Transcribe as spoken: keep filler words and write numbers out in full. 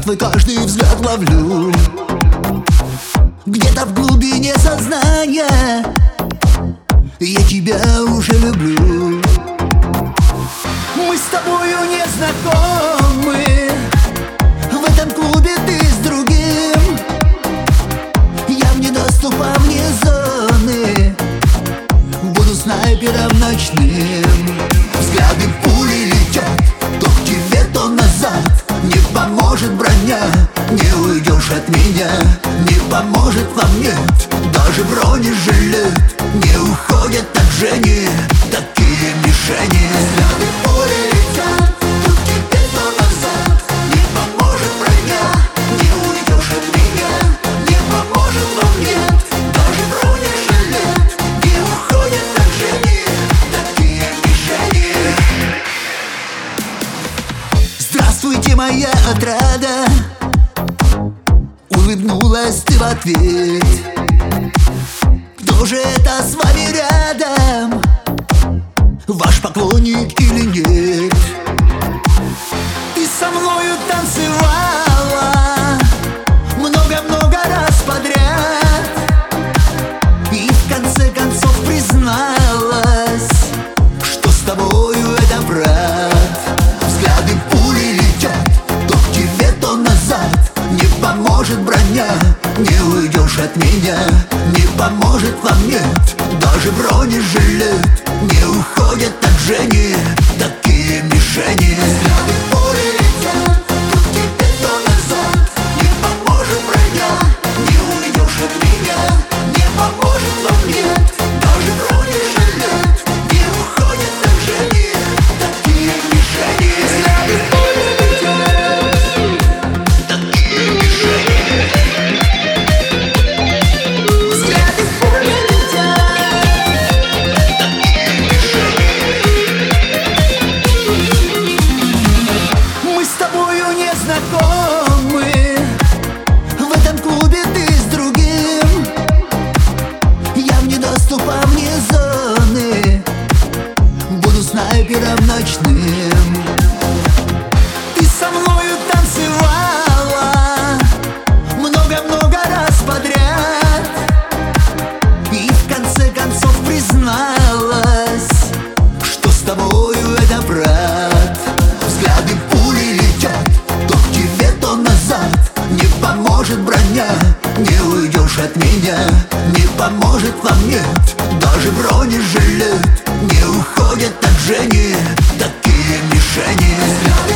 твой каждый взгляд ловлю. Где-то в глубине сознания я тебя уже люблю. Мы с тобою не знакомы, в этом клубе ты с другим. Я вне доступа, вне зоны, буду снайпером ночным. Взгляды пули летят то к тебе, то назад. Не поможет броня, не уйдешь от меня. Не поможет вам, нет, даже бронежилет. Не уходят от Жени такие мишени. Взгляды пули летят то к тебе, то назад. Не поможет броня, не уйдешь от меня. Не поможет вам, нет, даже бронежилет. Не уходят от Жени такие мишени. Здравствуйте, моя отрада, улыбнулась ты в ответ. Кто же это с вами рядом? Ваш поклонник или нет? Ты со мною танцевала много-много раз подряд и в конце концов призналась, что с тобою это брат. Взгляды пули летят то к тебе, то назад. Не поможет броня, не уйдешь от меня. Не поможет вам, нет, даже бронежилет. Не уходят от Жени такие мишени. Взгляды пули летят то к тебе, то назад. Не поможет броня, не уйдешь от меня. Не поможет вам, нет, даже бронежилет. Не уходят от Жени такие мишени. Взгляды пули летят такие мишени. Взгляды пули летят такие мишени. Мы с тобою не знакомы, в этом клубе ты с другим. Я вне доступа, вне зоны, буду снайпером ночным. Ты со мною танцевала много-много раз подряд и в конце концов призналась, что с тобою это брат. Взгляды пули летят то к тебе, то назад. Не поможет броня, не уйдешь от меня. Не поможет вам, нет, даже бронежилет. Не уходят от Жени такие мишени.